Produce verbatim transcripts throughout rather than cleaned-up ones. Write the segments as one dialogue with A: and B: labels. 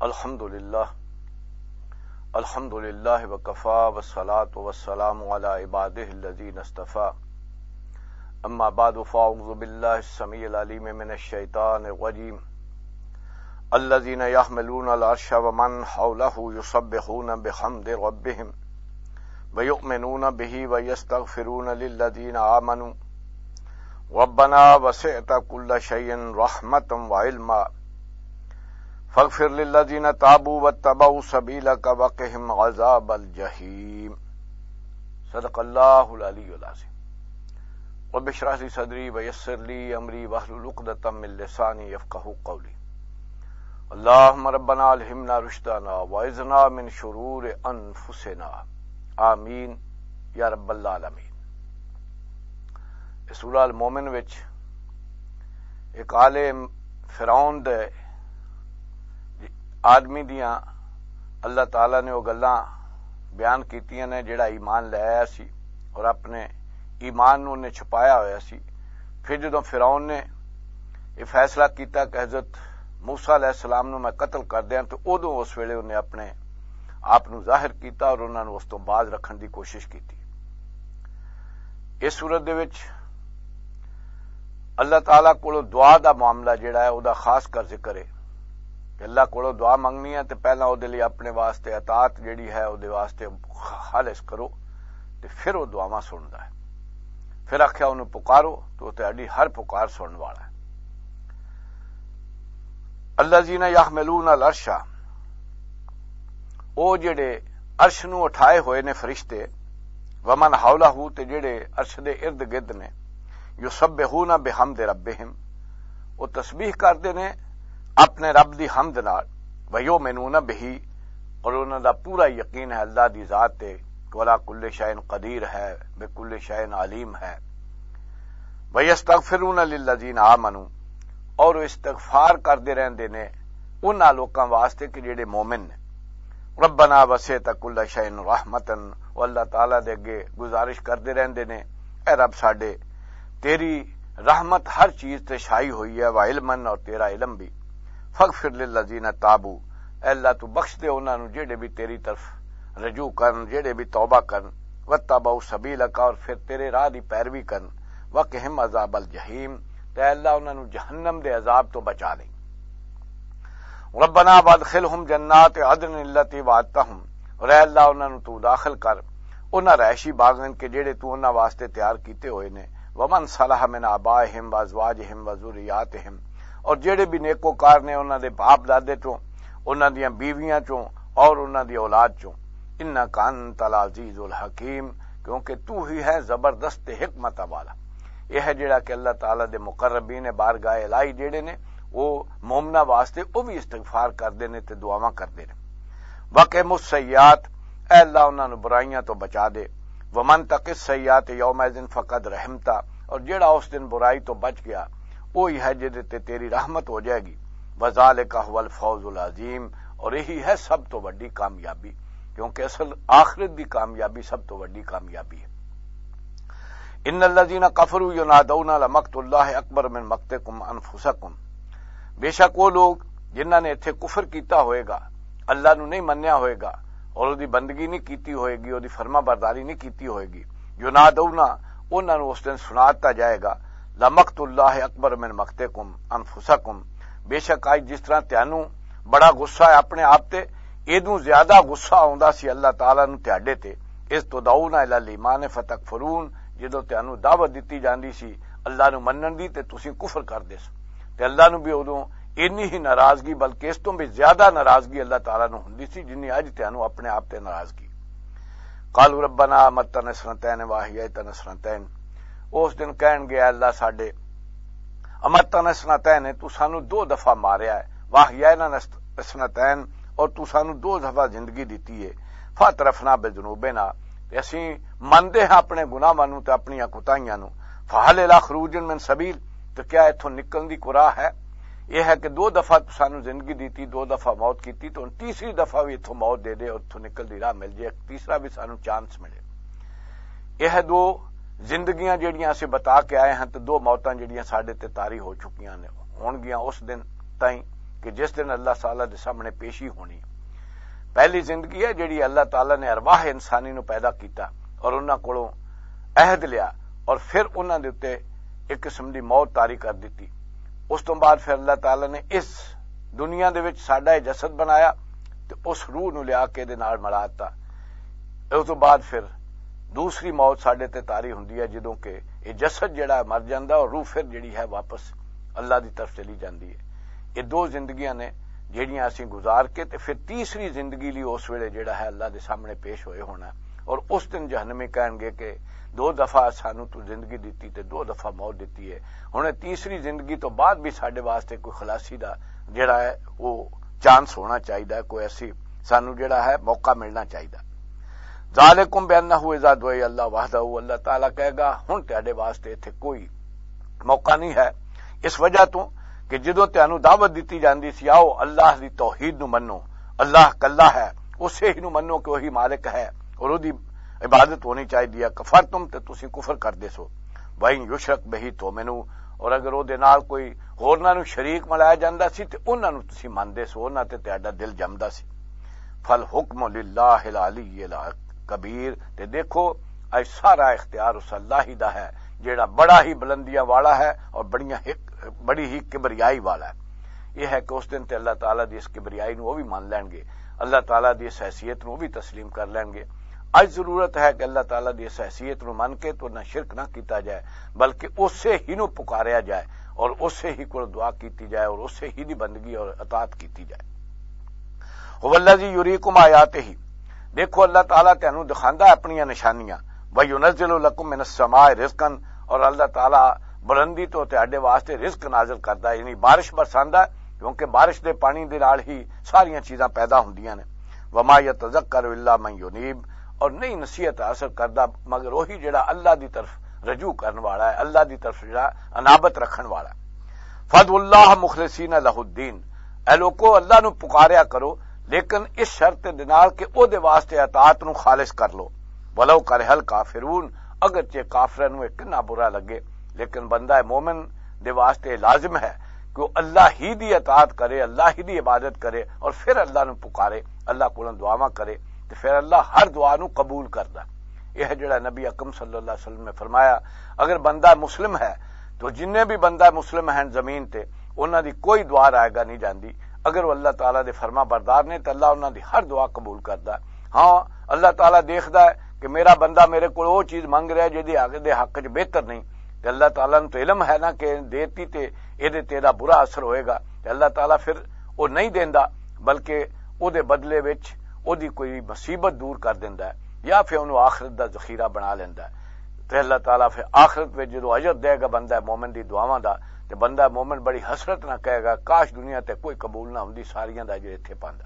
A: الحمدللہ الحمدللہ وکفا والصلاۃ والسلام علی عبادہ الذین اصطفیٰ اما بعد فاعوذ باللہ السمیع العلیم من الشیطان الرجیم الذین یحملون العرش ومن حولہ یسبحون بحمد ربہم ویؤمنون بہ ویستغفرون للذین آمنوا ربنا وسعت کل شیء رحمۃ وعلما فاغفر للذین تابوا واتبعوا سبیلک وقہم عذاب الجحیم۔ صدق اللہ العلی العظیم۔ رب اشرح لی صدری ویسر لی امری واحلل عقدۃ من لسانی یفقہوا قولی۔ اللہم ربنا الہمنا رشدنا واعذنا من شرور انفسنا، آمین یا رب العالمین۔ سورہ المومن وچ ایک عالم فرعون دے آدمی دیاں اللہ تعالی نے وہ گلاں بیان کیتیاں نے جڑا ایمان لے آیا سی اور اپنے ایمان نو نے چھپایا ہویا سی۔ پھر جدوں فرعون نے یہ فیصلہ کیتا کہ حضرت موسیٰ علیہ السلام نو میں قتل کر دیاں تو ادوں اس ویلے انہیں اپنے آپ نو ظاہر کیتا اور انہاں نو اس تو باز رکھن دی کوشش کیتی۔ اس صورت دے وچ اللہ تعالی کولو دعا دا معاملہ جڑا ہے او دا خاص کر ذکر ہے کہ اللہ کولو دعا منگنی ہے تے پہلا او دے لئی اپنے واسطے اطاعت جڑی ہے او دے واسطے خالص کرو تے پھر او دعاواں سندا ہے۔ پھر آکھیا انہوں پکارو تو تہاڈی ہر پکار سنن والا ہے۔ الذین یحملون العرش، او جڑے عرش نو اٹھائے ہوئے نے فرشتے، ومن حولہ تے جڑے عرش دے ارد گرد نے، یسبحون بحمد ربہم، او تسبیح کردے نے اپنے رب دی حمد نال، ویؤمنون بہ، اور انہاں دا پورا یقین ہے اللہ دی ذات تے کہ ولا کل شیء قدیر ہے، بکل شیء علیم ہے، ویستغفرون للذین آمنوا، اور استغفار کردے رہندے نے انہاں لوکاں واسطے کہ جڑے مومن نے۔ ربنا وسعت کل شیء رحمتاً، وہ اللہ تعالیٰ دے اگے گزارش کردے رہندے نے اے رب ساڈے تیری رحمت ہر چیز تے چھائی ہوئی ہے، وعلماً، اور تیرا علم بھی۔ فاغفر للذین تابوا، اے اللہ تو بخش دے انہاں نو جڑے بھی تیری طرف رجوع کرن، جڑے بھی توبہ کرن، واتبعوا سبیلک، اور پھر تیرے راہ دی پیروی کرن، وقہم عذاب الجحیم، تے اللہ انہاں نو جہنم دے عذاب تو بچا لے۔ ربنا وادخلہم جنات عدن التی وعدتہم، اور اے اللہ انہاں نو تو داخل کر انہاں رہائشی باغن کے جڑے تو انہاں واسطے تیار کیتے ہوئے نے، ومن صلح من آبائہم وازواجہم وذریاتہم، اور جڑے بھی نیکوکار نے انہاں دے باپ دادے چوں، انہاں دیاں بیویاں چوں، اور انہاں دی اولاد چوں، انک انت العزیز الحکیم، کیونکہ تو ہی ہے زبردست حکمت والا۔ یہ ہے جڑا کہ اللہ تعالیٰ دے مقربین بارگاہ الہی جڑے نے وہ مومنہ واسطے وہ بھی استغفار کردے نے تے دعاواں کردے نے۔ وقم السیئات، اے اللہ انہاں نو برائیاں تو بچا دے۔ ومن تق السیئات یومئذ فقد رحمتا، اور جڑا اس دن برائی تو بچ گیا وہی ہے جدے تے تیری رحمت ہو جائے گی۔ وذالک هو الفوز العظیم، اور یہی ہے سب تو بڑی کامیابی، کیونکہ اصل آخرت دی کامیابی سب تو بڑی کامیابی ہے۔ ان الذین کفروا ینادون لمقت اللہ اکبر من مقتکم انفسکم، بے شک وہ لوگ جنہاں نے اتھے کفر کیتا ہوئے گا، اللہ نو نہیں منیا ہوئے گا، اور وہ دی بندگی نہیں کیتی ہوئے گی، وہ دی فرما برداری نہیں کیتی ہوئے گی، ینادون، انہاں نو اس دن سناتا جائے گا، لمقت اللہ اکبر من مقتکم انفسکم، بے شک آج جس طرح تیانوں بڑا غصہ ہے اپنے آپ تے، ایدوں زیادہ غصہ آوندا سی اللہ تعالیٰ نو تہاڈے تے، اس تدعون الی الایمان فتکفرون، جدوں تیانوں دعوت دتی جاندی سی اللہ نو منن دی تے تسی کفر کردے سو، تے اللہ نو بھی ادوں اینی ہی ناراضگی بلکہ اس تو بھی زیادہ ناراضگی اللہ تعالیٰ نو ہوندی سی جنی اج تیانوں اپنے آپ تے ناراضگی۔ قالوا ربنا امتنا سنتین واحییتنا سنتین، اس دن کہن گے اللہ ساڈے امتنا سنتین، تو سانو دو دفعہ ماریا ہے، واحیینا سنتین، اور تو سانو دو دفعہ زندگی دیتی ہے، فاعترفنا بذنوبنا، تے اسی مندے ہیں اپنے گناہاں نو تے اپنی کوتاہیاں نو، فہل الی خروج من سبیل، تو کیا ایتھوں نکلن دی کوئی راہ ہے؟ یہ ہے کہ دو دفعہ تو سانو زندگی دیتی، دو دفعہ موت کیتی، تو تیسری دفعہ بھی اتھوں موت دے دے اور اتھوں نکل دی راہ مل جائے، تیسرا بھی سانو چانس ملے۔ یہ ہے دو زندگیاں جڑیاں اسے بتا کے آئے ہیں، تو دو موتاں جڑیاں ساڈے تے طاری ہو چکیاں نے، ہون گیاں اس دن تائیں کہ جس دن اللہ تعالیٰ دے سامنے پیشی ہونی. پہلی زندگی ہے جیڑی اللہ تعالیٰ نے ارواح انسانی نو پیدا کیتا اور انہاں کولوں عہد لیا اور پھر انہاں دے اوتے ایک قسم دی موت طاری کر دیتی. اس تو بعد پھر اللہ تعالیٰ نے اس دنیا دے وچ ساڈا جسد بنایا تے اس روح نو لیا کے دے نال ملا دتا. اس تو بعد پھر دوسری موت ساڈے تے طاری ہوندی ہے جدوں کہ یہ جسد جڑا مر جاندا اور روح پھر جڑی ہے واپس اللہ دی طرف چلی جاندی ہے. یہ دو زندگیاں نے جہڑیاں اسی گزار کے تے پھر تیسری زندگی لی اس ویلے جڑا ہے اللہ دے سامنے پیش ہوئے ہونا اور اس دن جہنمی کہن گے کہ دو دفعہ سانو تو زندگی دیتی تے دو دفعہ موت دیتی ہے. ہن تیسری زندگی تو بعد بھی ساڈے واسطے کوئی خلاصی دا جڑا ہے وہ چانس ہونا چاہیے, کوئی ایسی سانو جڑا ہے موقع ملنا چاہیے. ذالکم بانہ اذا دعی اللہ وحدہ, اللہ تعالیٰ کہے گا ہن تہاڈے واسطے ایتھے کوئی موقع نہیں ہے اس وجہ تو کہ جدوں تانوں دعوت دیتی جاندی سی آؤ اللہ دی توحید نو منو, اللہ کلا ہے, اسے ہی نو منو کہ وہی مالک ہے اور اودی عبادت ہونی چاہیے. کفر تم تے تسی کفر کردے سو. وَإِن یشرک بہی تؤمنو, اور اگر او دے نال کوئی ہورناں نو شریک ملایا جاندا سی تے انہاں نو تسی ماندے سو, انہاں تے تہاڈا دل جمدا سی. فالحکم للہ العلی الکبیر, تے دیکھو اج سارا اختیار اس اللہ ہی دا ہے جیڑا بڑا ہی بلندیاں والا ہے اور بڑیاں بڑی ہی کبریائی والا ہے. یہ ہے کہ اس دن تے اللہ تعالیٰ دی اس کبریائی نو وہ بھی مان لین گے, اللہ تعالیٰ دی اس حیثیت نو بھی تسلیم کر لین گے. اج ضرورت ہے کہ اللہ تعالیٰ دی اس حیثیت نو مان کے تو نہ شرک نہ کیتا جائے بلکہ اس سے ہی نو پکاریا جائے اور اس سے ہی کو دعا کیتی جائے اور اس سے ہی دی بندگی اور اطاعت کیتی جائے. هو الذی یریکم آیاتہ, دیکھو اللہ تعالیٰ تینوں دکھاندا ہے اپنی نشانیاں. وینزل لکم من السماء رزقا, اور اللہ تعالیٰ بلندی تو تہاڈے واسطے رزق نازل کردا ہے, یعنی بارش برساندا ہے کیونکہ بارش دے پانی دے نال ہی ساریاں چیزاں پیدا ہوندیاں نے. وما یتذکر الا من ینیب, اور نہیں نصیحت حاصل کردا مگر وہی جڑا اللہ دی طرف رجوع کرن والا ہے, اللہ دی طرف جڑا انابت رکھن والا ہے. فدعوا اللہ مخلصین لہ الدین, اے لوگو اللہ نو پکاریا کرو لیکن اس شرط دے نال کہ او دے واسطے اطاعت نو خالص کر لو. ولو کرہ الکافرون, اگرچہ کافراں نو کنا برا لگے لیکن بندہ مومن دے واسطے لازم ہے کہ وہ اللہ ہی دی اطاعت کرے, اللہ ہی دی عبادت کرے اور پھر اللہ نو پکارے, اللہ کولوں دعاواں کرے تو پھر اللہ ہر دعا نو قبول کردا. یہ ہے جڑا نبی اکرم صلی اللہ علیہ وسلم نے فرمایا اگر بندہ مسلم ہے تو جننے بھی بندہ مسلم ہیں زمین تے انہاں دی کوئی دعا رائے گا نہیں جاندی, اگر وہ اللہ تعالیٰ دے فرما بردار نے تو اللہ انہاں دی ہر دعا قبول کردا. ہاں اللہ تعالیٰ دیکھدا ہے کہ میرا بندہ میرے کو وہ چیز مانگ رہا ہے جہدی حق دے حق چ بہتر نہیں, تے اللہ تعالیٰ نے تو علم ہے نا کہ دیتی تے یہ تیرا برا اثر ہوئے گا, تے اللہ تعالیٰ پھر وہ نہیں دیندا بلکہ او دے بدلے وچ او دی کوئی مصیبت دور کر دیندا ہے یا پھر انہوں آخرت دا ذخیرہ بنا لیندا ہے. تے اللہ تعالیٰ پھر آخرت وچ جدوں اجر دے گا بندہ مومن دی دعاواں دا تے بندہ مومن بڑی حسرت نہ کہے گا کاش دنیا تے کوئی قبول نہ ہوندی ساریاں دا اجر ایتھے پاندا.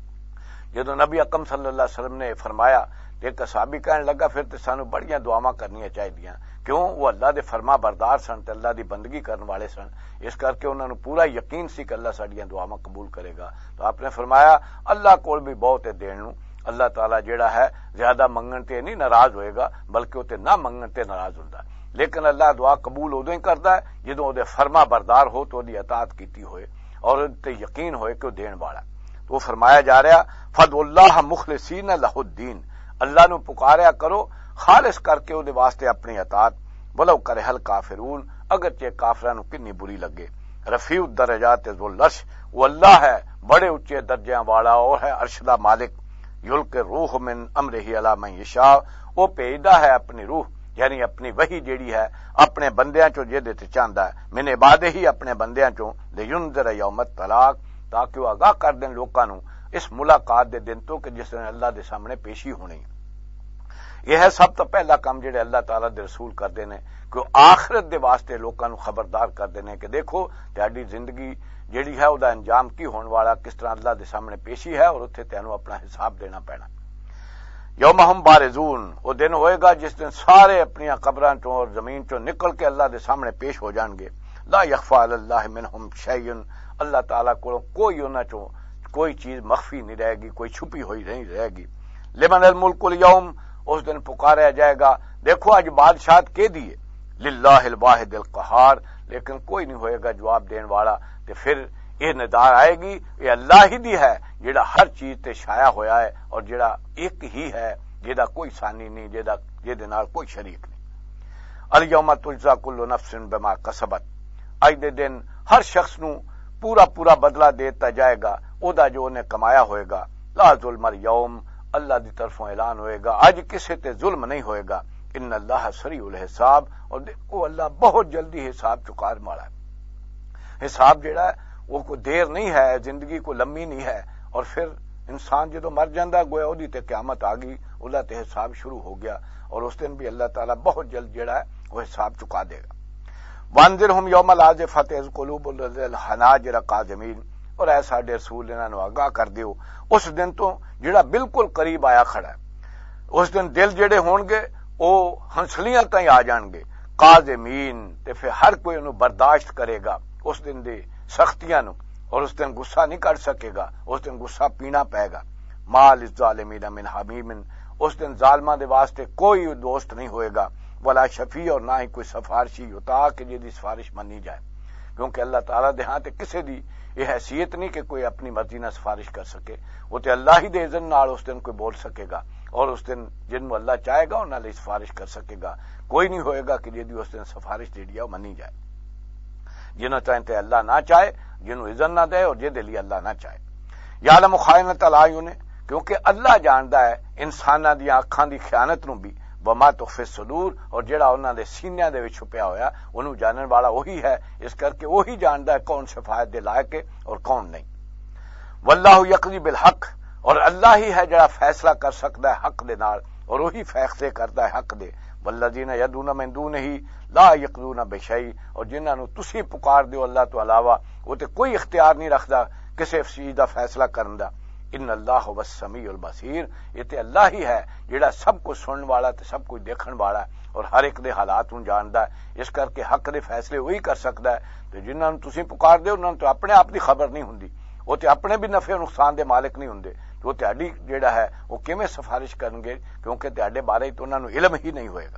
A: جدوں نبی اکرم صلی اللہ علیہ وسلم نے فرمایا تے ایک صحابی کہنے لگا پھر تے سانو بڑیاں دعاواں کرنیاں چاہیدیاں, کیوں وہ اللہ دے فرما بردار سن تے اللہ دی بندگی کرن والے سن, اس کر کے انہاں نو پورا یقین سی کہ اللہ ساڈیاں دعاواں قبول کرے گا. تو آپ نے فرمایا اللہ کول بھی بہت ہے دین نو, اللہ تعالیٰ جیڑا ہے زیادہ منگن تے نہیں ناراض ہوئے گا بلکہ وہ تے نہ منگن تے ناراض ہوندا, لیکن اللہ دعا قبول ادوں ہی کردا ہے جدوں دے فرما بردار ہو تو دی اطاعت کیتی ہوئے اور تے یقین ہوئے کہ وہ دین والا. تو فرمایا جا رہا فدعوا اللہ مخلصین لہ الدین, اللہ نو پکاریا کرو خالص کر کے وہ واسطے اپنی اطاعت. ولو کرہ الکافرون, اگرچہ کافراں نو کنی بری لگے. رفیع الدرجات ذو العرش, وہ اللہ ہے بڑے اونچے درجیاں والا اور ہے عرش دا مالک. یلقی روح من امرہ علی من یشاء, وہ بھیجدا ہے اپنی روح یعنی اپنی وحی جیڑی ہے اپنے بندیاں چوں جہدے تے چاہندا ہے, من عبادہ ہی اپنے بندیاں چوں, لینذر یوم الطلاق, تاکہ وہ آگاہ کر دیں لوکاں نو اس ملاقات دے دن تو کہ جس دن اللہ دے سامنے پیشی ہونی. یہ ہے سب تو پہلا کام جڑے اللہ تعالیٰ دے رسول کردے نے کہ وہ آخرت دے واسطے لوکاں نو خبردار کردے نے کہ دیکھو تہاڈی زندگی جیڑی ہے او دا انجام کی ہون والا, کس طرح اللہ دے سامنے پیشی ہے اور اتنے تینوں اپنا حساب دینا پینا. یوم ہم بارزون, وہ دن ہوئے گا جس دن سارے اپنی قبراں چوں اور زمین چوں نکل کے اللہ دے سامنے پیش ہو جان گے. لا یخفی علی اللہ منہم شیء, اللہ تعالیٰ کو کوئی انہاں چوں کوئی چیز مخفی نہیں رہے گی, کوئی چھپی ہوئی نہیں رہے گی. لمن الملک اليوم, اس دن پکارا جائے گا دیکھو آج بادشاہت کے دیے, للہ الواحد القہار, لیکن کوئی نہیں ہوئے گا جواب دین والا. تے پھر یہ ندار آئے گی یہ اللہ ہی دی ہے جڑا ہر چیز تے شایا ہویا ہے اور جڑا ایک ہی ہے جہاں کوئی ثانی نہیں جہاں جہدے نال کوئی شریک نہیں. الیوم تجزا کل نفس بما کسبت، اج دے دن ہر شخص نو پورا پورا بدلہ دیتا جائے گا او دا جو انہیں کمایا ہوئے گا. لا ظلم اليوم، اللہ دی طرفوں اعلان ہوئے گا اج کسے تے ظلم نہیں ہوئے گا. ان اللہ سریع الحساب، اور دیکھو اللہ بہت جلدی حساب چکار مارا ہے. حساب جڑا ہے وہ کوئی دیر نہیں ہے، زندگی کو لمبی نہیں ہے. اور پھر انسان جدو مر جاندہ گویا وہ تے قیامت آ گئی، اللہ تے حساب شروع ہو گیا اور اس دن بھی اللہ تعالیٰ بہت جلد جڑا ہے وہ حساب چکا دے گا. وانذرہم یوم العاصفۃ اذ قلوب الحناجر کاظمین، اور اے ساڈے رسول انہاں نوں آگاہ کر دیو اس دن تو جڑا بالکل قریب آیا کھڑا ہے. اس دن دل جڑے ہون گے او ہنسلیاں تائیں آ جان گے، کاظمین، تے پھر ہر کوئی انہوں برداشت کرے گا اس دن دی سختیاں نوں، اور اس دن غصہ نہیں کر سکے گا، اس دن غصہ پینا پائے گا. ما للظالمین من حمیم، اس دن ظالماں دے واسطے کوئی دوست نہیں ہوئے گا، ولا شفیع، اور نہ ہی کوئی سفارشی ہوتا کہ جی دی سفارش منی جائے. کیونکہ اللہ تعالیٰ دے ہاں تے کسے دی یہ حیثیت نہیں کہ کوئی اپنی مرضی نہ سفارش کر سکے، وہ تے اللہ ہی دے اذن نال اس دن کوئی بول سکے گا، اور اس دن جن کو اللہ چاہے گا انہاں لئی سفارش کر سکے گا. کوئی نہیں ہوئے گا کہ جی دی اس دن سفارش جیڑی ہے وہ منی جائے. جنہوں چاہیں تے اللہ نہ چاہے، جنہوں اذن نہ دے، اور جے لیے اللہ نہ چاہے. یعلم خائنۃ الاعین، کیونکہ اللہ جاندا ہے انساناں دی اکھاں دی خیانت نوں بھی، وما تخفی الصدور، اور جڑا انہاں دے سینیاں دے وچ چھپیا ہویا انہوں جانن والا وہی ہے. اس کر کے وہی جاندا ہے کون شفاعت دے لائق ہے اور کون نہیں. واللہ یقضی بالحق، اور اللہ ہی ہے جڑا فیصلہ کر سکتا ہے حق دے نال، اور وہی فیصلے کرتا ہے حق دے. والذین یدعون من دونہ لا یقضون بشیء، اور جنہاں نوں تسی پکار دیو اللہ تو علاوہ وہ تے کوئی اختیار نہیں رکھدا کسی چیز دا فیصلہ کرن دا. ان اللہ هو السمیع البصیر، یہ تے اللہ ہی ہے جڑا سب کو سنن والا تے سب کچھ دیکھن والا ہے اور ہر ایک دے حالات نوں جاندا ہے. اس کر کے حق دے فیصلے وہی کر سکدا ہے. تے جنہاں نوں تسی پکار دیو انہاں نوں تو اپنے آپ دی خبر نہیں ہوندی، وہ تے اپنے بھی نفع نقصان دے مالک نہیں ہوندے. وہ تہاڈی جڑا ہے وہ کیویں سفارش کرن گے کیونکہ تہاڈے بارے تو انہاں نوں علم ہی نہیں ہوئے گا.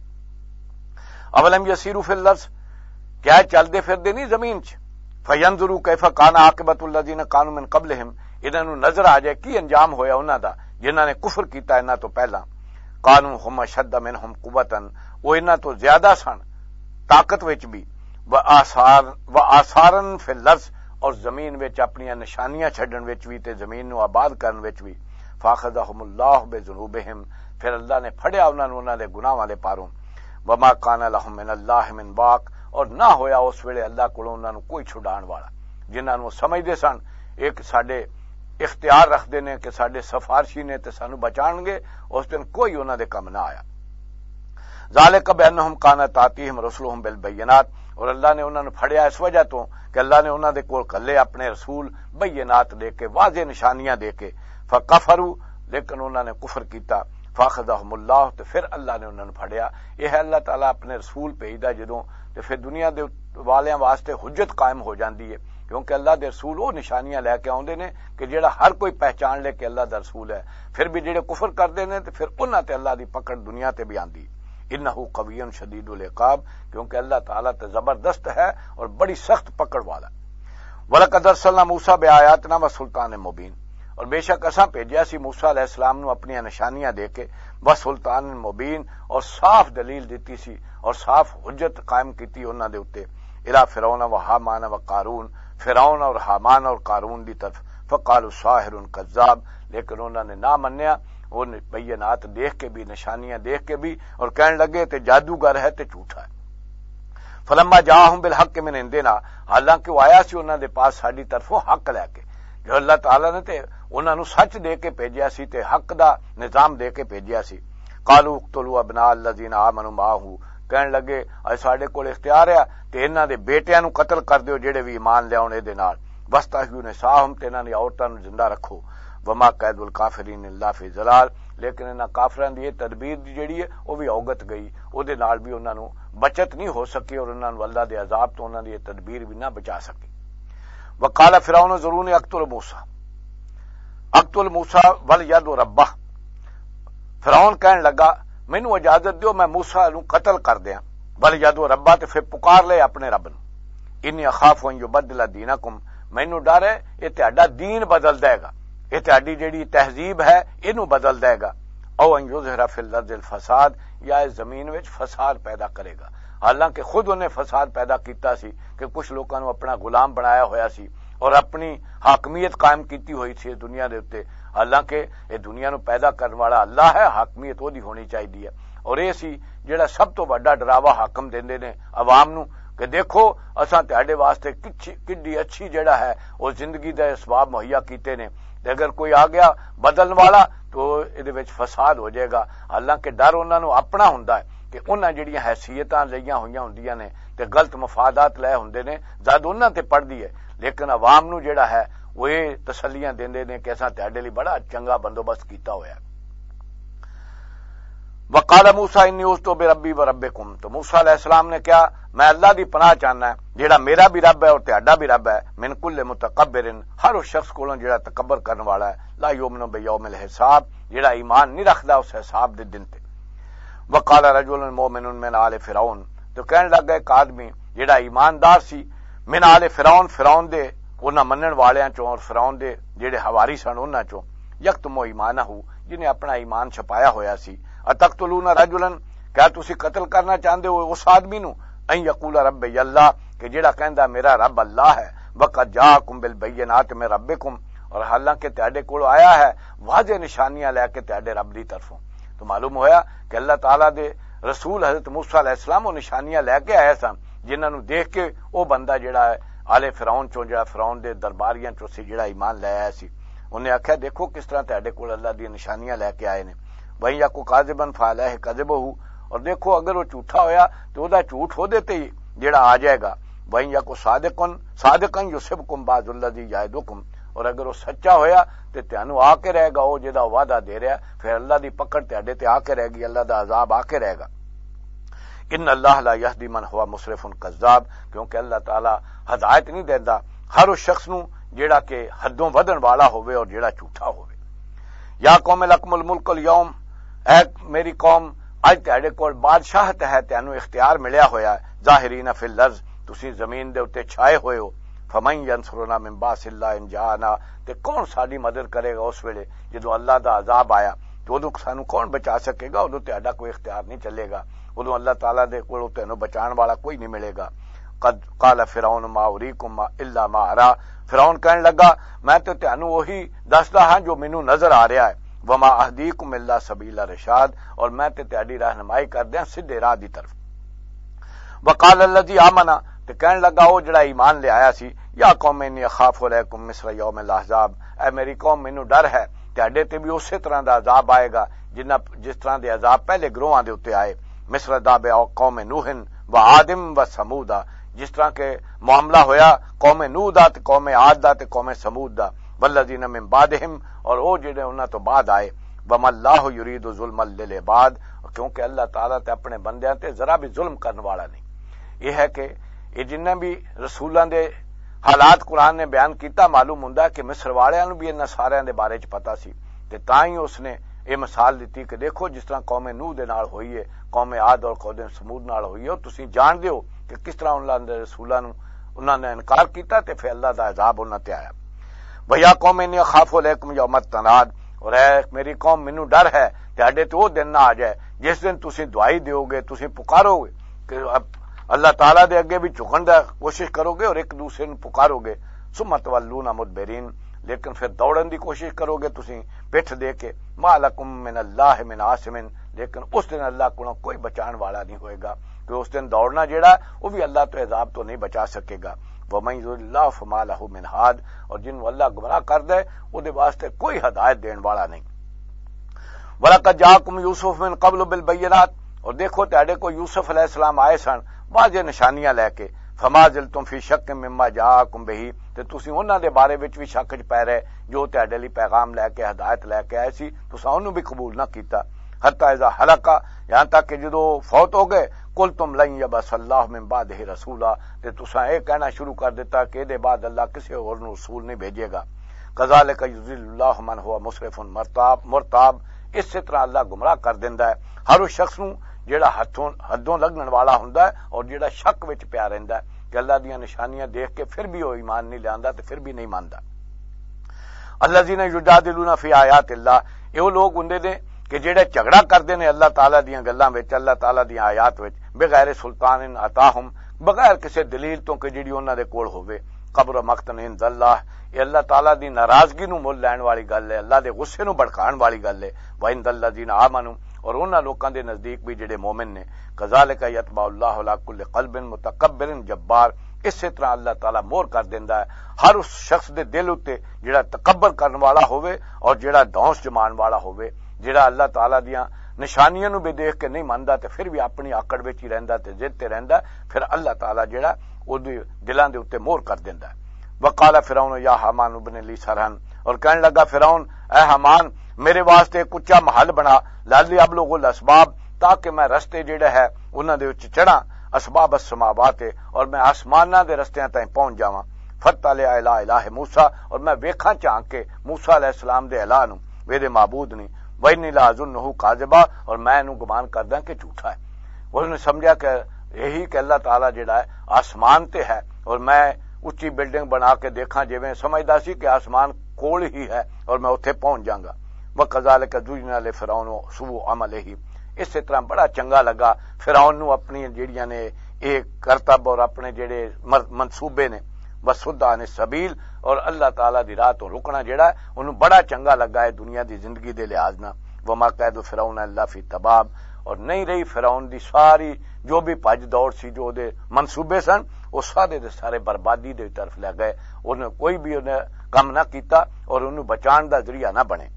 A: اولم یسیروا فی الارض، کیا چلدے پھردے نہیں زمین چ، فینظروا کیف کان عاقبۃ الذین کانوا من قبلہم، انہاں نوں نظر آ جائے کی انجام ہویا انہاں دا جنہاں نے کفر کیتا انہاں تو پہلا. کانوا ہم اشد منہم قوۃ، وہ انہاں تو زیادہ سن طاقت وچ بھی، و آثار و آثارن فی الارض، اور زمین وچ اپنی نشانیاں چھڈن وچ بھی تے زمین نو آباد کرن وچ بھی. فاخذہم اللہ بذنوبہم، پھر اللہ نے پھڑیا انہاں نوں انہاں دے گناہاں دے پاروں. وما کان لہم من اللہ من باق، اور نہ ہویا اس ویلے اللہ کولوں انہاں نوں کوئی چھڈان والا. جنہاں نوں سمجھدے سن ایک ساڈے اختیار رکھدے نے کہ ساڈے سفارشی نے تے سانو بچان گے، اس دن کوئی انہاں دے کم نہ آیا. ذالک بانہم کانت تاتیہم رسلہم بالبینات، اور اللہ نے انہاں نوں پھڑیا اس وجہ تو کہ اللہ نے انہاں دے کول کھلے اپنے رسول بینات دے کے، واضح نشانیاں دے کے. فکفروا، لیکن انہاں نے کفر کیتا. فاخذہم اللہ، تو پھر اللہ نے انہاں نوں پھڑیا. یہ ہے اللہ تعالیٰ اپنے رسول بھیجدا جدوں تے پھر دنیا دے والیاں واسطے حجت قائم ہو جاندی ہے، کیونکہ اللہ دے رسول وہ نشانیاں لے کے آوندے نے کہ جڑا ہر کوئی پہچان لے کہ اللہ دا رسول ہے. پھر بھی جڑے کفر کردے نے تے پھر انہاں تے اللہ دی پکڑ دنیا تے بھی آندی. انہ قوی شدید العقاب، کیونکہ اللہ تعالیٰ تے زبردست ہے اور بڑی سخت پکڑ والا. وَلَقَدْ أَرْسَلْنَا مُوسَىٰ بِآيَاتِنَا وَسُلْطَانٍ مُبِينٍ، اور بے شک اساں بھیجیا سی موسیٰ علیہ السلام نو اپنی نشانیاں دے کے، وسلطان مبین، اور صاف دلیل دیتی سی اور صاف حجت قائم کیتی انہاں دے اوتے. الی فرعون و حامان و قارون، فرعون اور حامان اور قارون دی طرف. فقالوا ساحر کذاب، لیکن انہوں نے نہ منیا، وہ بینات دیکھ کے بھی، نشانیاں دیکھ کے بھی، اور کہنے لگے تے جادوگر ہے تے جھوٹا ہے. فلما جاءہم بالحق من عندنا، حالانکہ وہ آیا سی انہاں دے پاس ساڈی طرفوں حق لے کے، جو اللہ تعالیٰ نے تے انہاں نو سچ دے کے بھیجیا سی تے حق دا نظام دے کے بھیجیا سی. قالوا اقتلوا ابناء الذین آمنوا معه، کہن لگے اے ساڈے کول اختیار ہے تے انہاں دے بیٹیاں نو قتل کر دیو جڑے بھی ایمان لے آون دے نال. واستحیوا نساءہم، تے انہاں دی عورتاں نو زندہ رکھو. وما قید الکافرین الا فی ضلال، لیکن انہاں کافراں دی تدبیر جڑی ہے وہ بھی اوگت گئی، او دے نال بھی انہاں نو بچت نہیں ہو سکی اور انہاں نو اللہ دے عذاب تو انہاں دی تدبیر بھی نہ بچا سکی. وقال فرعون ذرونی اقتل موسیٰ اقتل موسیٰ ولید ربہ، فرعون کہنے لگا مینوں اجازت دیو میں موسیٰ نو قتل کر دیاں، ولید ربہ، تے پھر پکار لے اپنے رب نو. انی اخاف ان یبدل دینکم، مینوں ڈر ہے یہ تہاڈا دین بدل دے گا، یہ تہاڈی جیڑی تہذیب ہے اینوں بدل دے گا، او ان یظہر فی الارض الفساد، یا اس زمین وچ فساد پیدا کرے گا۔ حالانکہ خود انہیں فساد پیدا کیتا سی کہ کچھ لوکاں نوں اپنا غلام بنایا ہویا سی اور اپنی حاکمیت قائم کیتی ہوئی سی دنیا دے اوتے، حالانکہ یہ دنیا نو پیدا کرنے والا اللہ ہے، حاکمیت وہ دی ہونی چاہیے۔ اور یہ سی جڑا سب تو بڑا ڈراوا حاکم دیندے نے عوام نو کہ دیکھو اساں تہاڈے واسطے کڈی اچھی جڑا ہے وہ زندگی دے اسباب مہیا کیتے نے، اگر کوئی آ گیا بدلن والا تو یہ وچ فساد ہو جائے گا۔ حالانکہ ڈر انہاں نو اپنا ہوندا ہے کہ انہاں جڑیاں حیثیتاں لئیاں ہوئیاں ہوندیاں نے تے غلط مفادات لے ہوندے نے، زاد انہاں تے پڑدی ہے، لیکن عوام نو جڑا ہے وہ یہ تسلیاں دیندے نے کہ اساں تہاڈے لئی بڑا چنگا بندوبست کیتا ہویا ہے۔ وقال موسیٰ انی عوذت بربی وربکم، تو موسیٰ علیہ السلام نے کہا میں اللہ دی پناہ چاہنا ہے جیڑا میرا بھی رب ہے اور تہاڈا بھی رب ہے، من کل متکبر، ہر اس شخص کولوں جیڑا تکبر کرنے والا ہے، لا یؤمن بیوم الحساب، جیڑا ایمان نہیں رکھدا اس حساب دے دن تے۔ وقال رجل مؤمن من آل فرعون، تو کہنے لگا ایک آدمی جیڑا ایماندار سی من آل فرعون، فرعون دے انہاں منن والیاں چوں اور فرعون دے جیڑے حواری سن انہاں چوں، یکتم ایمانہ، جنہیں اپنا ایمان چھپایا ہویا سی، اتقتلون رجلا، کیا تسی قتل کرنا چاہندے ہو اس آدمی نو، ان یقول ربی اللہ، کہ جیڑا کہندا میرا رب اللہ ہے، وقد جاءکم بالبینات من ربکم، اور حالانکہ تہاڈے کول آیا ہے واضح نشانیاں لے کے تہاڈے رب دی طرفوں۔ تو معلوم ہویا کہ اللہ تعالیٰ دے رسول حضرت موسیٰ علیہ السلام وہ نشانیاں لے کے آئے سن جنہاں نو دیکھ کے وہ بندہ جڑا ہے آل فرعون چوں جڑا فرعون دے درباریاں چوں سی جڑا ایمان لے آیا سی، انہیں آکھیا دیکھو کس طرح تہاڈے کول اللہ دی نشانیاں لے کے آئے نے، وہیں یا کو کاذبن فعلیہ کذبہ، اور دیکھو اگر وہ جھوٹا ہویا تو وہ جھوٹ ہو دیتے ہی جڑا آ جائے گا، وہیں یا کو صادقن صادقن یصبکم بعض الذی یعدکم، اور اگر وہ سچا ہویا تو تانوں آ کے رہے گا وہ جہاں وعدہ دے رہا، پھر اللہ دی پکڑ تہاڈے تے آ کے رہے گی، اللہ دا عذاب آ کے رہے گا۔ ان اللہ لا یہدی من ہوا مسرف کذاب، کیونکہ اللہ تعالی ہدایت نہیں دیندا ہر اس شخص نو جیڑا کہ حدوں ودن والا ہوئے اور جیڑا جھوٹا ہوئے۔ یا قوم لکم الملک اليوم، اے میری قوم اج تہاڈے کول بادشاہت ہے، تانوں اختیار ملیا ہویا ہے، ظاہرین فی الارض، تسی زمین دے اوتے چھائے ہوئے ہو، فمن ینصرنا من باس اللہ ان جاءنا، تے کون ساری مدد کرے گا اس ویلے جدو اللہ دا عذاب آیا، تو ادو سانو کون بچا سکے گا، ادو تہاڈا کوئی اختیار نہیں چلے گا، ادو اللہ تعالیٰ دے کول تینوں بچان والا کوئی نہیں ملے گا۔ قد قال فرعون ما اریکم الا ما ارا، فرعون کہنے لگا میں تو تانوں وہی دسدا ہاں جو مینوں نظر آ رہا ہے، وما اہدیکم الا سبیل الرشاد، اور میں تے تہاڈی رہنمائی کردیاں سیدھے راہ دی طرف۔ وقال الذی آمن، تے کہنے لگا وہ جڑا ایمان لے آیا سی، یا قوم انی اخاف علیکم مصر یوم الاحزاب، اے میری قوم مینوں ڈر ہے تہاڈے تے بھی اسی طرح دا عذاب آئے گا جنہ جس طرح دے عذاب پہلے گروہاں دے اوتے آئے، مصر داب قوم نوح و عاد و ثمود، جس طرح کے معاملہ ہویا قوم نوح دا تے قوم عاد دا تے قوم ثمود دا، والذین من بعدہم، اور وہ جڑے انہاں تو بعد آئے، وما اللہ یرید ظلم للعباد، کیونکہ اللہ تعالیٰ تے اپنے بندیاں تے ذرا بھی ظلم کرنے والا نہیں۔ یہ ہے کہ یہ جنہ بھی رسولاں دے حالات قرآن نے بیان کیتا، معلوم ہوندا ہے کہ مصر والیاں نوں بھی انہاں ساریاں دے بارے چ پتہ سی، تے تاں ہی اس نے یہ مثال دیتی کہ دیکھو جس طرح قوم نوح دے نال ہوئی ہے، قوم عاد اور قوم سمود نال ہوئی ہے، تسی جان دیو کہ کس طرح انہاں دے رسولاں نوں انہاں نے انکار کیتا تے پھر اللہ دا عذاب انہاں تے آیا۔ وَيَا قَوْمِ إِنِّي أَخَافُ عَلَيْكُمْ يَوْمَ التَّنَادِ، اور اے میری قوم مینوں ڈر ہے تہاڈے تے وہ دن نہ آ جائے جس دن تسی دعائی دیو گے، تسی پکارو گے کہ اللہ تعالیٰ دے اگے بھی جھکن دا کوشش کرو گے اور ایک دوسرے نوں پکارو گے، ثم تولون مدبرین، لیکن پھر دوڑن دی کوشش کرو گے تسی پٹھ دے کے، ما لکم من اللہ من عاصم، لیکن اس دن اللہ کو کوئی بچان والا نہیں ہوئے گا، کہ اس دن دوڑنا جیڑا وہ بھی اللہ تو عذاب تو نہیں بچا سکے گا۔ وَمَن يُضْلِلِ اللَّهُ فَمَا لَهُ مِنْ هَادٍ، اور جن کو اللہ گمراہ کر دے وہ دے واسطے کوئی ہدایت دین والا نہیں۔ وَلَقَدْ جَاءَكُمْ يُوسُفُ مِنْ قَبْلُ بِالْبَيِّنَاتِ، اور دیکھو تہاڈے کو یوسف علیہ السلام آئے سن واضح نشانیاں لے کے، فَمَا زِلْتُمْ فِي شَكٍّ مِّمَّا جَاءَكُمْ بِهِ، تے تسی انہاں دے بارے وچ بھی شک وچ پے رہے جو تہاڈے لئی پیغام لے کے ہدایت لے کے آئے سی، تساں انہوں بھی قبول نہ کیتا، حتی اذا ہلک، یہاں تک کہ جدو فوت ہو گئے، قلتم لن یبعث اللہ من بعدہ رسولا، تے تساں یہ کہنا شروع کر دیتا کہ دے بعد اللہ کسی اور رسول نہیں بھیجے گا۔ کذالک یضل اللہ من ہوا مسرف مرتاب مرتاب، اس سے طرح اللہ گمراہ کر دیندا ہے ہر اس شخص نوں جیڑا ہتھوں حدوں لگن والا ہوندا ہے اور جیڑا شک وچ پیا رہندا ہے کہ اللہ دیاں نشانیاں دیکھ کے پھر بھی وہ ایمان نہیں لاندا تے پھر بھی نہیں ماندا۔ الذین یجادلون فی آیات اللہ، یہ لوگ ہوندے نے کہ جڑے جھگڑا کردے نے اللہ تعالی دیاں گلاں وچ، اللہ تعالی دیاں آیات وچ، بغیر سلطان عطاہم، بغیر کسی دلیل تو کہ جڑی انہاں دے کول ہوے، قبر مقتن عند اللہ، یہ اللہ تعالی دی ناراضگی نو مول لین والی گل ہے، اللہ دے غصے نو بھڑکان والی گل ہے۔ وعند الذین آمنوا، اور انہاں لوکاں دے نزدیک بھی جڑے مومن نے، کذالک یتبع اللہ علی کل قلب متکبر جبار، اسی طرح اللہ تعالی مہر کر دیندا ہے ہر اس شخص دے دل اتے جڑا تکبر کرن والا ہوے اور جڑا دھونس جمان والا ہوے، جڑا اللہ تعالی دیاں نشانیاں نو بھی دیکھ کے نہیں مندا تے پھر بھی اپنی آکڑ وچ ہی رہندا تے ضد تے رہندا، پھر اللہ تعالی جڑا او دی دلاں دے اوتے مہر کر دیندا ہے۔ وقال فرعون یا حامان ابن لی سرحن، اور کہنے لگا فرعون اے حامان میرے واسطے ایک اونچا محل بنا، لالی ابلغ الاسباب، تاکہ میں رستے جڑے ہے انہاں دے وچ چڑھاں، اسباب السماوات، اور میں آسماناں دے رستیاں تائیں پہنچ جاواں، فطلع الی الہ موسیٰ، اور میں ویکھاں چاں کے موسیٰ علیہ السلام دے الہ نو، میرے معبود نے، وَإِنِّي لَأَظُنُّهُ كَاذِبًا، اور میں انہوں گمان کردا کہ جھوٹا ہے۔ انہوں نے سمجھا کہ یہی کہ اللہ تعالیٰ جڑا ہے آسمان تے ہے، اور میں اچھی بلڈنگ بنا کے دیکھاں جویں سمجھدا سی کہ آسمان کول ہی ہے اور میں اتنے پہنچ جاں گا۔ وَكَذَلِكَ زُيِّنَ لِفِرْعَوْنَ سُوءُ عَمَلِهِ، اسی طرح بڑا چنگا لگا فرعون نو اپنی جڑیاں نے ایک کرتب اور اپنے جڑے منصوبے نے، وَصُدَّ عَنِ السَّبِيلِ، اور اللہ تعالیٰ دی راہ تو رکنا جڑا ہے انہوں بڑا چنگا لگا ہے دنیا دی زندگی دے لحاظ نہ۔ وَمَا كَيْدُ فِرْعَوْنَ إِلَّا فِي تَبَابٍ، اور نہیں رہی فرعون دی ساری جو بھی بھج دوڑ سی، جو دے منصوبے سن، وہ سارے دے سارے بربادی دے طرف لے گئے، انہیں کوئی بھی انہیں کم نہ کیتا اور انہوں بچان دا ذریعہ نہ بنے۔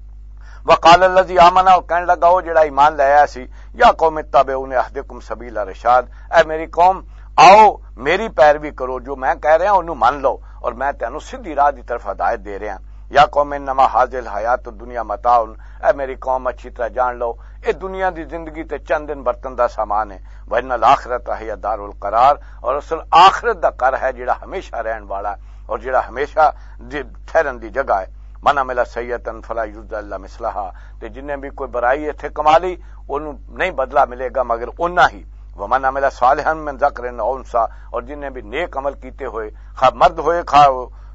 A: وقال الذی آمن، اور کہنے لگا وہ جڑا ایمان لے آیا سی، یا قوم اتبعون اہدکم سبیل رشاد، اے میری قوم آؤ میری پیروی کرو، جو میں کہہ رہا ہوں انہوں مان لو اور میں تینوں سیدھی راہ دی طرف ہدایت دے رہا ہوں۔ یا قوم انما حاضر الحیات الدنیا متاع، اے میری قوم اچھی طرح جان لو اے دنیا دی زندگی تے چند دن برتن دا سامان ہے، وَإِنَّ الْآخِرَةَ هِيَ دَارُ الْقَرَارِ، اور اصل آخرت دا گھر ہے جڑا ہمیشہ رہن والا ہے اور جڑا ہمیشہ ٹھہرن دی جگہ ہے۔ من عمل سیئۃ فلا یجزى الا مثلها، تے جن نے بھی کوئی برائی ایتھے کما لی انہوں نہیں بدلہ ملے گا مگر اُنہ ہی۔ ومن عمل صالحا من ذکر او انثى، اور جن نے بھی نیک عمل کیتے ہوئے، خواہ مرد ہوئے خواہ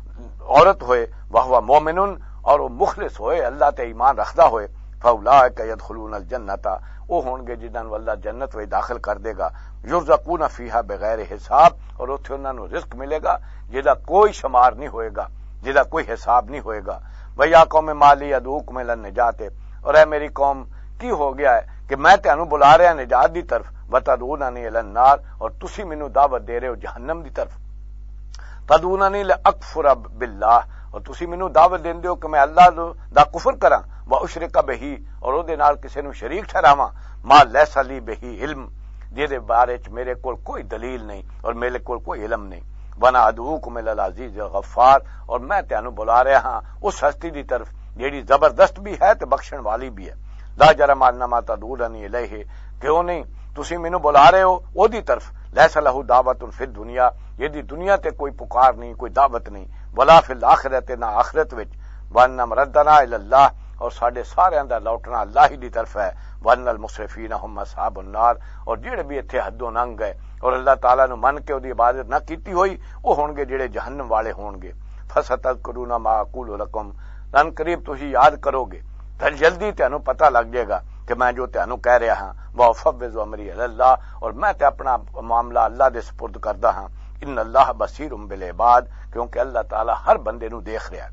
A: عورت ہوئے، وہو مومن، اور وہ مخلص ہوئے اللہ تے ایمان رکھدا ہوئے، فاولئک يدخلون الجنۃ، وہ ہون گے جنہاں نوں اللہ جنت وچ داخل کر دے گا، یرزقون فیہا بغیر حساب، اور اوتھے انہاں نوں رزق ملے گا جہدا کوئی شمار نہیں ہوئے گا، جہدا کوئی حساب نہیں ہوئے گا۔ وَيَا قَوْمِ مَا لِي أَدْعُوكُمْ إِلَى النَّجَاةِ، اور اے میری قوم کی ہو گیا ہے کہ میں تینوں بلا رہا نجات دی طرف، وَتَدْعُونَنِي إِلَى النَّارِ، اور تسی مینوں دعوت دے رہے ہو جہنم دی طرف، تَدْعُونَنِي لِأَكْفُرَ بِاللَّهِ، اور تسی مینوں دعوت دیندے ہو کہ میں اللہ دا کفر کراں، وَأُشْرِكَ بِهِ، اور او دے نال کسے نوں شریک ٹھہراواں، مَا لَيْسَ لِي بِهِ علم، جے دے بارے چ میرے کول کوئی دلیل نہیں اور میرے کول کوئی علم نہیں۔ وَأَنَا أَدْعُوكُمْ إِلَى الْعَزِيزِ الْغَفَّارِ، اور میں تینوں بلا رہا ہاں اس ہستی دی طرف جیڑی زبردست بھی ہے تے بخشن والی بھی ہے۔ لا جرم انما تدعوننی الیہ، کیوں نہیں تسی مینوں بلا رہے ہو او دی طرف، لیس لہ دعوت فی الدنیا، یہ دی دنیا تے کوئی پکار نہیں، کوئی دعوت نہیں، ولا فی الاخرۃ، نہ آخرت وچ، وان مردنا الی اللہ، اور ساڈے سارے دا لوٹنا اللہ ہی دی طرف ہے، وان المسرفین هم اصحاب النار، اور جڑے بھی ایتھے حدوں لنਘ گئے اور اللہ تعالیٰ نو من کے دی عبادت نہ کیتی ہوئی، وہ ہون گے جڑے جہنم والے ہون گے۔ فستذکرون ما اقول لکم، ان قریب تسی یاد کرو گے، پھر جلدی تینوں پتہ لگ جائے گا کہ میں جو تینوں کہہ رہا ہاں، وافوض امری الی اللہ، اور میں تے اپنا معاملہ اللہ دے سپرد کردا ہاں، ان اللہ بصیر بالعباد، کیونکہ اللہ تعالیٰ ہر بندے نو دیکھ رہا ہے۔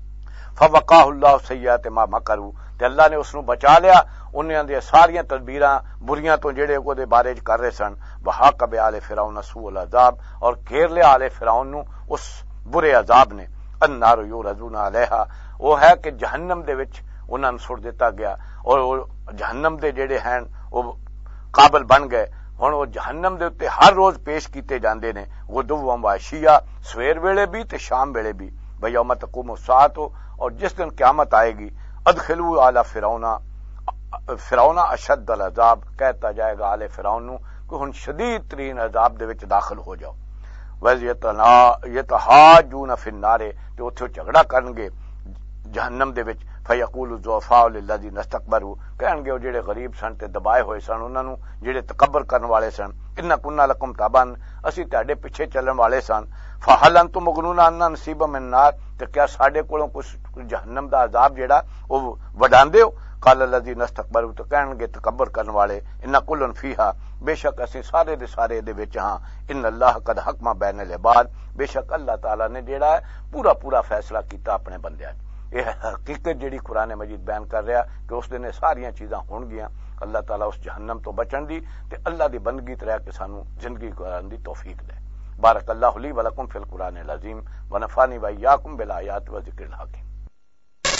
A: فوقاہ اللہ سیئات ما مکروا، تے اللہ نے اس نو بچا لیا انہاں دی ساریاں تدبیراں بریاں تو جڑے او دے بارے کر رہے سن، وحاق بآل فرعون سوء العذاب، اور گھیر لیا آل فرعون نو اس برے عذاب نے۔ النار یورزون علیہا، وہ ہے کہ جہنم دے وچ انہاں نوں سٹ دیتا گیا، اور جہنم دے جڑے ہیں وہ قابل بن گئے، ہن وہ جہنم دے اوتے ہر روز پیش کیتے جاندے نے، غدوا و عشیا، سویر ویلے بھی تے شام ویلے بھی، ویوم تقوم الساعۃ، اور جس دن قیامت آئے گی، ادخلوا آل فرعون فرعون اشد العذاب، کہتا جائے گا آل فرعون نو کہ ہن شدید ترین عذاب دے وچ داخل ہو جاؤ۔ وَيَتَحَاجُّونَ فِي النَّارِ، جو اتھے جھگڑا کرن گے جہنم دے وچ، فیقول الضعفاء للذین استکبروا کہن گے وہ جڑے غریب سن تے دبائے ہوئے سن انہاں نوں جڑے تکبر کرن والے سن انا کنا لکم تابعا اسی تہاڈے پیچھے چلن والے سن فہل انتم مغنون عنا نصیبا من النار تے کیا ساڈے کولوں کچھ جہنم دا عذاب جڑا او وڈاندے ہو قال الذین استکبروا تو کہن گے تکبر کرن والے ان کل فیھا بے شک اسی سارے دے سارے دے وچ ہاں ان اللہ قد حکم بین العباد بے شک اللہ تعالی نے جڑا ہے پورا پورا فیصلہ کیتا اپنے بندیاں یہ حقیقت جڑی قرآن مجید بیان کر رہا کہ اس دن ساریاں چیزاں ہون گیاں اللہ تعالیٰ اس جہنم تو بچن دی تے اللہ دی بندگی تے رہ کے سانو زندگی گزارن دی توفیق دے بارک اللہ لی ولکم فی القرآن العظیم ونفعنی وإیاکم بالآیات و ذکر الحکیم